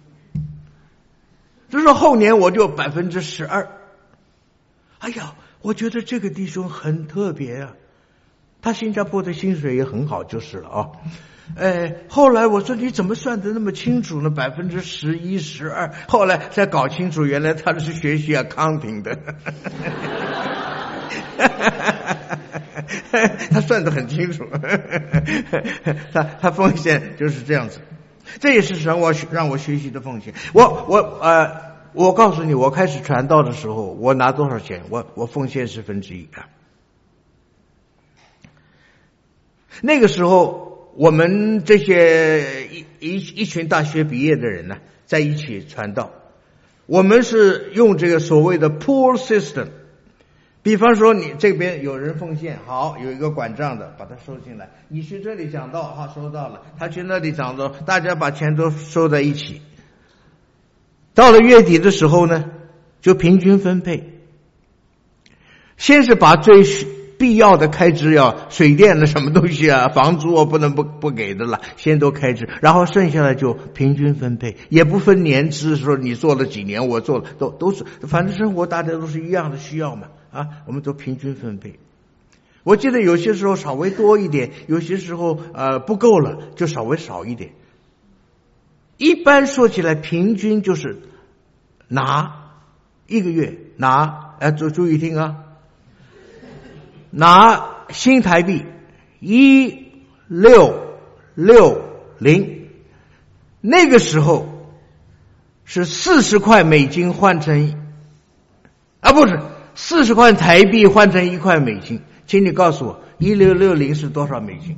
就是后年我就百分之十二。哎呀，我觉得这个弟兄很特别啊，他新加坡的薪水也很好，就是了啊。哎，后来我说你怎么算得那么清楚呢？百分之十一、十二，后来才搞清楚，原来他是学习accounting的。他算得很清楚，他他奉献就是这样子，这也是神我让我学习的奉献。我我呃，我告诉你，我开始传道的时候，我拿多少钱？我我奉献十分之一啊。那个时候，我们这些一一一群大学毕业的人呢，在一起传道，我们是用这个所谓的 pool system。比方说你这边有人奉献，好，有一个管账的把它收进来，你去这里讲道，好，收到了，他去那里讲道，大家把钱都收在一起。到了月底的时候呢，就平均分配。先是把最必要的开支要水电的什么东西啊，房租啊不能不不给的了，先都开支，然后剩下来就平均分配，也不分年资，说你做了几年，我做了都都是，反正生活大家都是一样的需要嘛。啊，我们都平均分配。我记得有些时候稍微多一点，有些时候呃不够了就稍微少一点。一般说起来，平均就是拿一个月拿，哎，注注意听啊，拿新台币一六六零，那个时候是四十块美金换成啊不是。四十块台币换成一块美金，请你告诉我，一六六零是多少美金？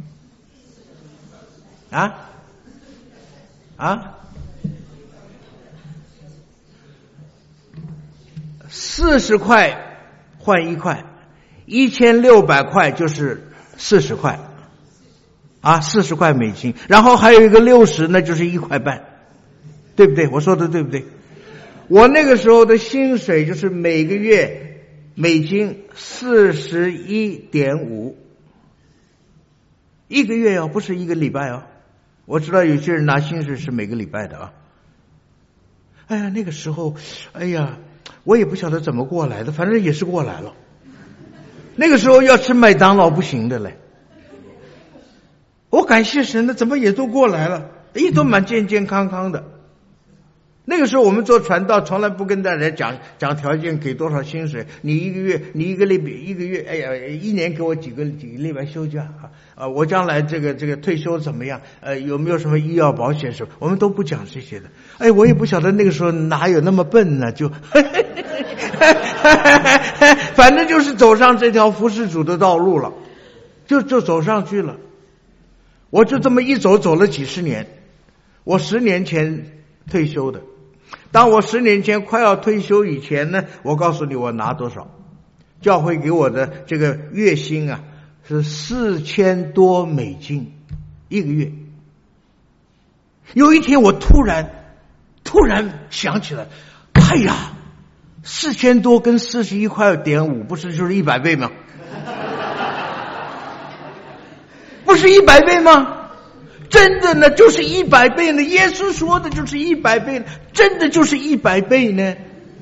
啊？啊？四十块换一块，一千六百块就是四十块，啊，四十块美金，然后还有一个六十，那就是一块半，对不对？我说的对不对？我那个时候的薪水就是每个月。美金四十一点五，一个月哦，不是一个礼拜哦。我知道有些人拿薪水是每个礼拜的啊。哎呀，那个时候，哎呀，我也不晓得怎么过来的，反正也是过来了。那个时候要吃麦当劳不行的嘞。我感谢神的，怎么也都过来了，也都蛮健健康康的。那个时候我们做传道从来不跟大家讲讲条件，给多少薪水，你一个月你一个礼拜一个月，哎呀，一年给我几个几个礼拜休假啊，呃，我将来这个这个退休怎么样？呃，有没有什么医药保险什么？我们都不讲这些的。哎，我也不晓得那个时候哪有那么笨呢，就反正就是走上这条服侍主的道路了，就就走上去了。我就这么一走走了几十年，我十年前退休的。当我十年前快要退休以前呢，我告诉你我拿多少，教会给我的这个月薪啊是四千多美金一个月。有一天我突然突然想起来，哎呀，四千多跟四十一块点五，不是就是一百倍吗？不是一百倍吗？真的呢，就是一百倍呢。耶稣说的就是一百倍，真的就是一百倍呢。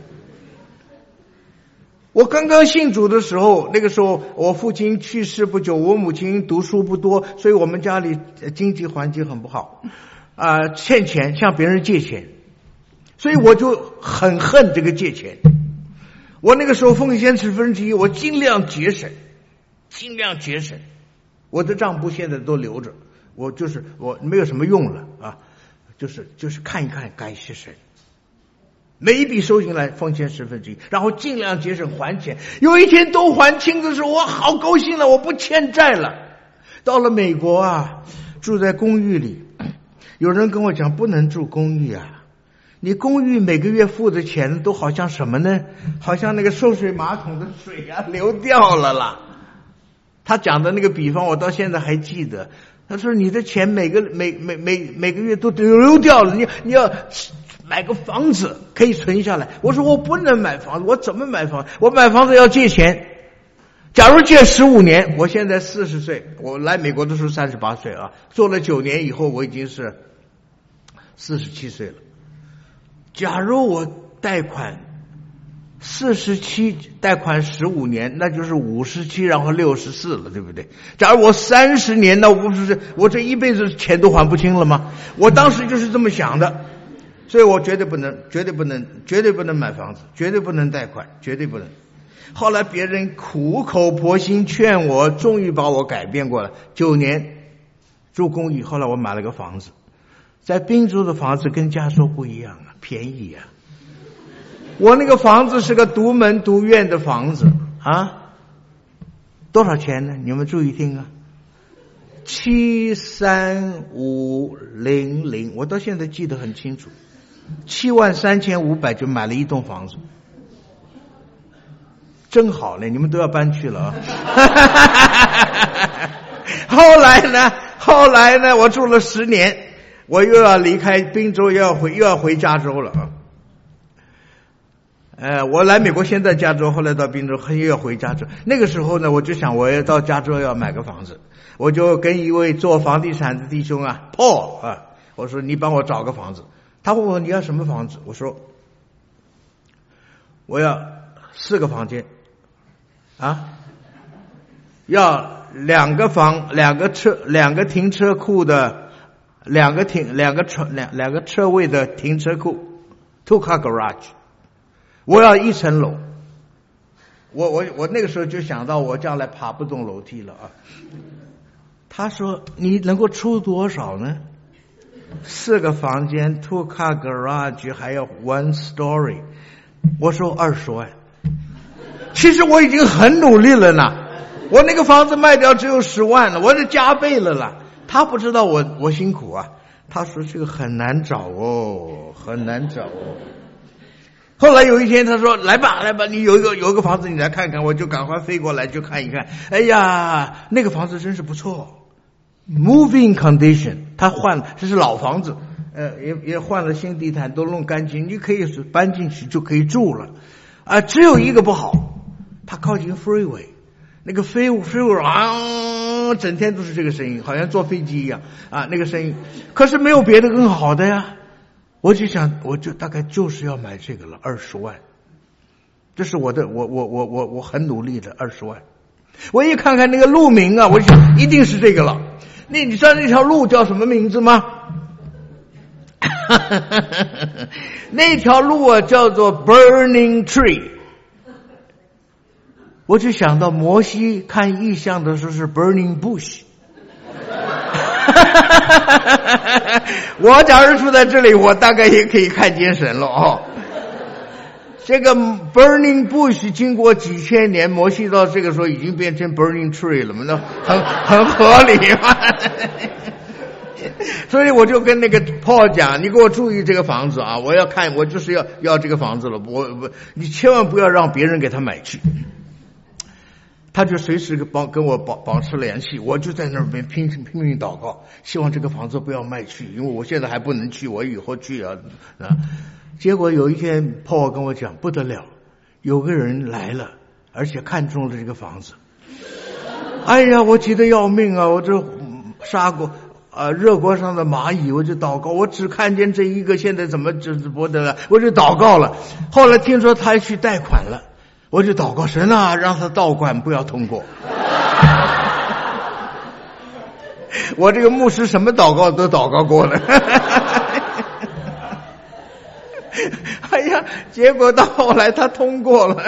我刚刚信主的时候，那个时候我父亲去世不久，我母亲读书不多，所以我们家里经济环境很不好啊、呃，欠钱，向别人借钱。 所以我就很恨这个借钱。我那个时候奉献十分之一，我尽量节省，尽量节省。我的账簿现在都留着，我就是我没有什么用了啊，就是就是看一看，感谢神。每一笔收进来奉献十分之一，然后尽量节省还钱。有一天都还清的时候，我好高兴了，我不欠债了。到了美国啊，住在公寓里，有人跟我讲不能住公寓啊，你公寓每个月付的钱都好像什么呢？好像那个抽水马桶的水啊流掉了啦。他讲的那个比方我到现在还记得，他说你的钱每个每每每每个月都流掉了，你你要买个房子可以存下来。我说我不能买房子，我怎么买房子？我买房子要借钱。假如借十五年，我现在四十岁，我来美国的时候三十八岁啊，做了九年以后我已经是四十七岁了。假如我贷款四十七，贷款十五年，那就是五十七，然后六十四了，对不对？假如我三十年，那我不是我这一辈子钱都还不清了吗？我当时就是这么想的，所以我绝对不能，绝对不能，绝对不能买房子，绝对不能贷款，绝对不能。后来别人苦口婆心劝我，终于把我改变过来。九年住公寓，后来我买了个房子，在宾州的房子跟加州不一样啊，便宜啊。我那个房子是个独门独院的房子啊，多少钱呢？你们注意听啊，七三五零零，我到现在记得很清楚，七万三千五百就买了一栋房子。真好嘞，你们都要搬去了啊！后来呢？后来呢？我住了十年，我又要离开宾州，又要回又要回加州了啊！呃，我来美国，先在加州，后来到宾州，又要回加州。那个时候呢，我就想我要到加州要买个房子，我就跟一位做房地产的弟兄啊 ，Paul 啊，我说你帮我找个房子。他问我你要什么房子？我说我要四个房间。啊，要两个房，两个车，两个停车库的，两个停，两个车，两两个车位的停车库 ，two car garage。我要一层楼。我我我那个时候就想到我将来爬不动楼梯了啊。他说你能够出多少呢？四个房间 ，two car garage， 还要 one story。我说二十万。其实我已经很努力了呢，我那个房子卖掉只有十万了，我就加倍了啦。他不知道我我辛苦啊，他说这个很难找哦，很难找哦。后来有一天他说来吧来吧，你有一个有一个房子你来看看，我就赶快飞过来就看一看。哎呀，那个房子真是不错 ，moving condition， 他换了，这是老房子，呃也也换了新地毯，都弄干净，你可以搬进去就可以住了。啊，只有一个不好。它靠近 freeway， 那个飞 freeway 啊，整天都是这个声音，好像坐飞机一样啊，那个声音。可是没有别的更好的呀，我就想，我就大概就是要买这个了，二十万。这是我的，我我我我我很努力的二十万。我一看看那个路名啊，我就想一定是这个了。那你知道那条路叫什么名字吗？那条路啊叫做 Burning Tree。我就想到摩西看异象的时候是 Burning Bush。我假如住在这里，我大概也可以看见神了哦。这个 Burning Bush 经过几千年，摩西到这个时候已经变成 Burning Tree 了嘛，那很很合理嘛。所以我就跟那个 Paul 讲，你给我注意这个房子啊，我要看，我就是要要这个房子了，我我你千万不要让别人给他买去。他就随时帮跟我保保持联系，我就在那边拼拼命祷告，希望这个房子不要卖去，因为我现在还不能去，我以后去啊啊！结果有一天 Paul 跟我讲不得了，有个人来了，而且看中了这个房子。哎呀，我急得要命啊！我这砂锅啊热锅上的蚂蚁，我就祷告，我只看见这一个，现在怎么这不得了？我就祷告了。后来听说他去贷款了。我就祷告神啊，让他到管不要通过。我这个牧师什么祷告都祷告过了。 结果到后来他通过了，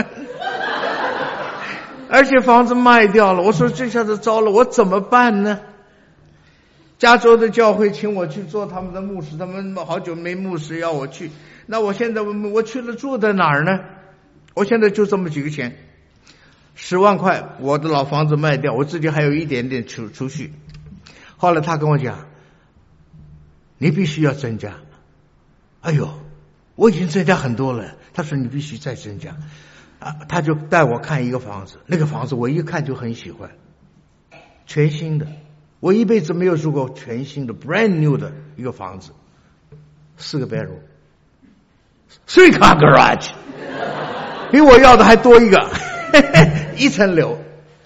而且房子卖掉了。我说这下子糟了，我怎么办呢？加州的教会请我去做他们的牧师，他们好久没牧师要我去，那我现在我去了住在哪儿呢？我现在就这么几个钱，十万块，我的老房子卖掉，我自己还有一点点储储蓄。后来他跟我讲，你必须要增加。哎呦，我已经增加很多了。他说你必须再增加啊，他就带我看一个房子，那个房子我一看就很喜欢，全新的，我一辈子没有住过全新的 brand new 的一个房子，四个 bedroom， three car garage， 比我要的还多一个，一层楼。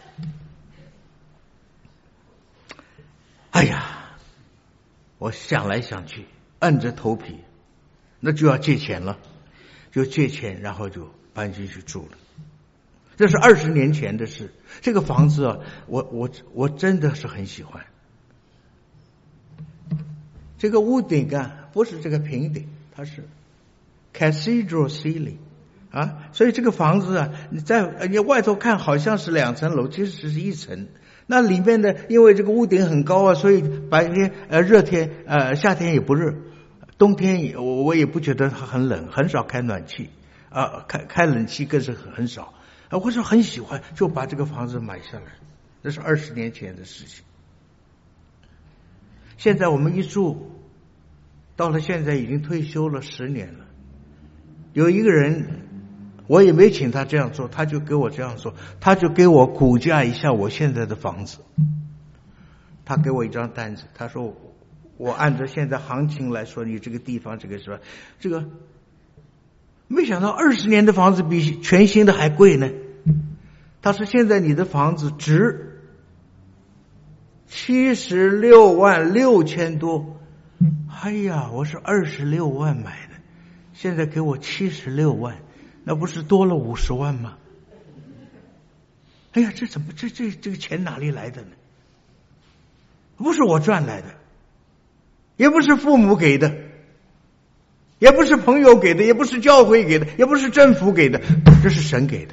哎呀，我想来想去，硬着头皮，那就要借钱了，就借钱，然后就搬进去住了。这是二十年前的事。这个房子啊，我我我真的是很喜欢。这个屋顶啊，不是这个平顶，它是 cathedral ceiling 啊，所以这个房子啊，你在你外头看好像是两层楼，其实只是一层。那里面的，因为这个屋顶很高啊，所以白天呃热天呃夏天也不热，冬天也我我也不觉得它很冷，很少开暖气啊、呃，开开冷气更是很很少啊。我是很喜欢，就把这个房子买下来，这是二十年前的事情。现在我们一住，到了现在已经退休了十年了。有一个人，我也没请他这样做，他就给我这样做，他就给我估价一下我现在的房子。他给我一张单子，他说我按照现在行情来说，你这个地方这个是吧？这个没想到二十年的房子比全新的还贵呢。他说现在你的房子值七十六万六千多。哎呀，我是二十六万买的，现在给我七十六万。那不是多了五十万吗？哎呀，这怎么这这这个钱哪里来的呢？不是我赚来的，也不是父母给的，也不是朋友给的，也不是教会给的，也不是政府给的，这是神给的。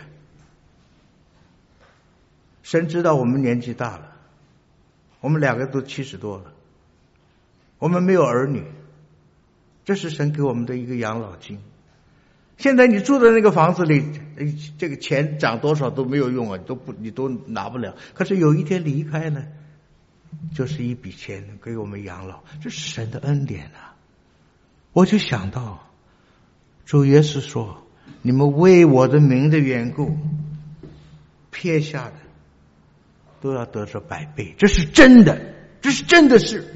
神知道我们年纪大了，我们两个都七十多了，我们没有儿女，这是神给我们的一个养老金。现在你住的那个房子里，这个钱涨多少都没有用啊，都不你都拿不了。可是有一天离开呢，就是一笔钱给我们养老，这是神的恩典啊！我就想到，主耶稣说：“你们为我的名的缘故，撇下的都要得着百倍。”这是真的，这是真的事。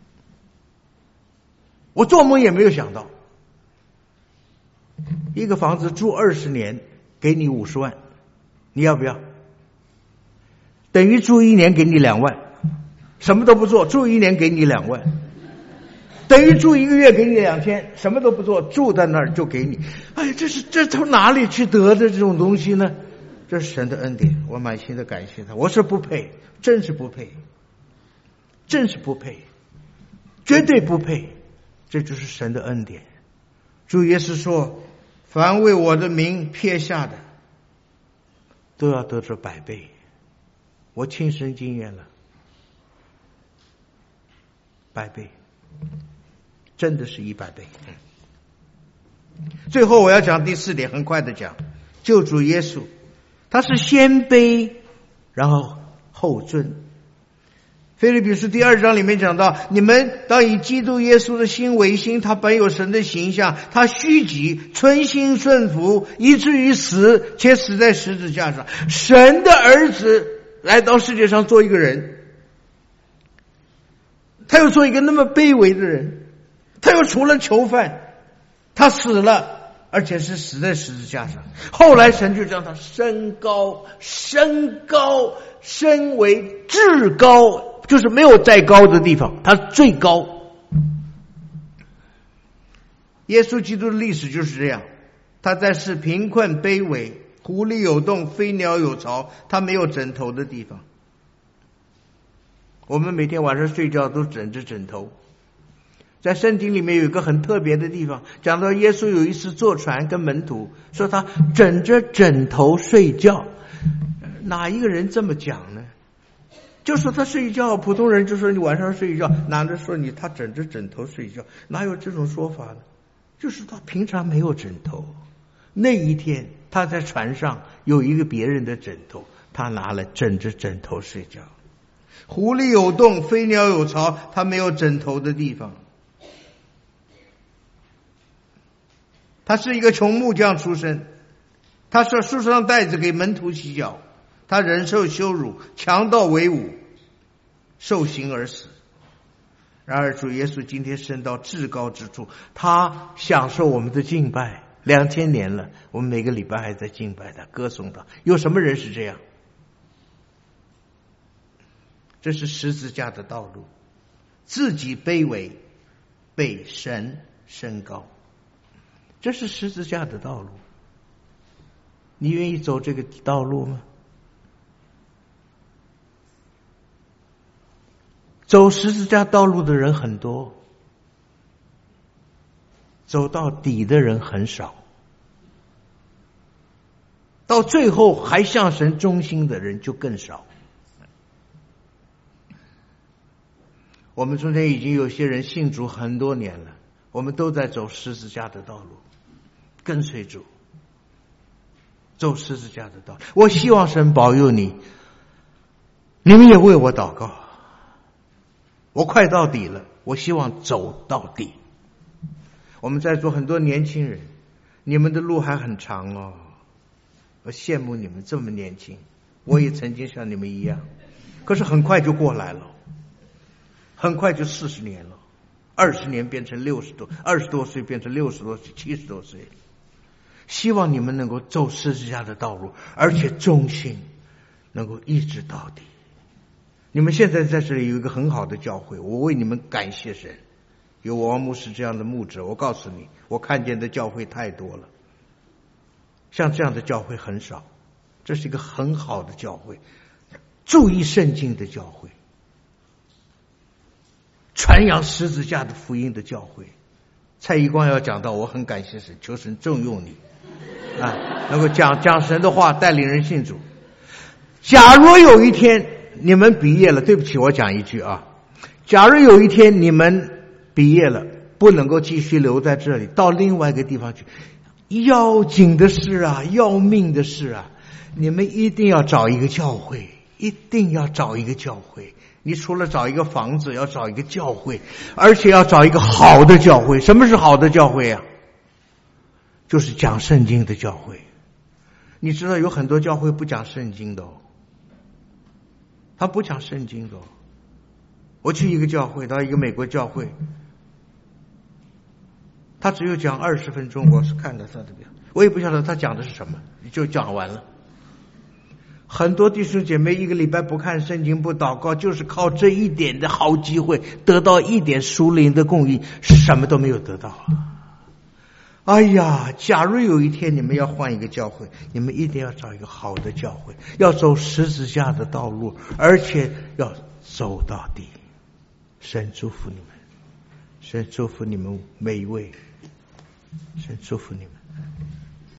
我做梦也没有想到。一个房子住二十年，给你五十万，你要不要？等于住一年给你两万，什么都不做，住一年给你两万，等于住一个月给你两千，什么都不做，住在那儿就给你。哎，这是这从哪里去得的这种东西呢？这是神的恩典，我满心的感谢他。我是不配，真是不配，真是不配，绝对不配。这就是神的恩典。主耶稣说：“凡为我的名撇下的，都要得着百倍。”我亲身经验了，百倍，真的是一百倍。最后我要讲第四点，很快的讲，救主耶稣，他是先卑，然后后尊。腓立比书第二章里面讲到，你们当以基督耶稣的心为心，他本有神的形象，他虚己，存心顺服，以至于死，且死在十字架上。神的儿子来到世界上做一个人，他又做一个那么卑微的人，他又除了囚犯，他死了，而且是死在十字架上。后来神就将他升高，升高，升为至高，就是没有再高的地方，他最高。耶稣基督的历史就是这样，他在世贫困卑微，狐狸有洞，飞鸟有巢，他没有枕头的地方。我们每天晚上睡觉都枕着枕头， 在圣经里面有一个很特别的地方，讲到耶稣有一次坐船跟门徒说他枕着枕头睡觉。哪一个人这么讲呢？就说他睡觉，普通人就说你晚上睡觉，哪能说你他枕着枕头睡觉？哪有这种说法呢？就是他平常没有枕头，那一天他在船上有一个别人的枕头，他拿来枕着枕头睡觉。狐狸有洞，飞鸟有巢，他没有枕头的地方。他是一个穷木匠出身，他说束上带子给门徒洗脚，他忍受羞辱，强盗为伍，受刑而死。然而主耶稣今天升到至高之处，他享受我们的敬拜，两千年了，我们每个礼拜还在敬拜他，歌颂他。有什么人是这样？这是十字架的道路，自己卑微，被神升高，这是十字架的道路。你愿意走这个道路吗？走十字架道路的人很多，走到底的人很少，到最后还向神忠心的人就更少。我们中间已经有些人信主很多年了，我们都在走十字架的道路，跟随主，走十字架的道路。我希望神保佑你，你们也为我祷告。我快到底了，我希望走到底。我们在座很多年轻人，你们的路还很长哦，我羡慕你们这么年轻，我也曾经像你们一样，可是很快就过来了，很快就四十年了，二十年变成六十多，二十多岁变成六十多岁，七十多岁。希望你们能够走十字架的道路，而且忠心，能够一直到底。你们现在在这里有一个很好的教会，我为你们感谢神，有王牧师这样的牧者。我告诉你，我看见的教会太多了，像这样的教会很少，这是一个很好的教会，注意圣经的教会，传扬十字架的福音的教会。蔡一光要讲到，我很感谢神，求神重用你啊，能够讲讲神的话，带领人信主。假如有一天你们毕业了，对不起，我讲一句啊，假如有一天你们毕业了，不能够继续留在这里，到另外一个地方去，要紧的事啊，要命的事啊，你们一定要找一个教会，一定要找一个教会。你除了找一个房子，要找一个教会，而且要找一个好的教会。什么是好的教会啊？就是讲圣经的教会。你知道有很多教会不讲圣经的哦，他不讲圣经的哦。我去一个教会，到一个美国教会，他只有讲二十分钟，我是看了他的表，我也不晓得他讲的是什么，就讲完了。很多弟兄姐妹一个礼拜不看圣经不祷告，就是靠这一点的好机会得到一点属灵的供应，什么都没有得到。哎呀，假如有一天你们要换一个教会，你们一定要找一个好的教会，要走十字架的道路，而且要走到底。神祝福你们，神祝福你们每一位，神祝福你们。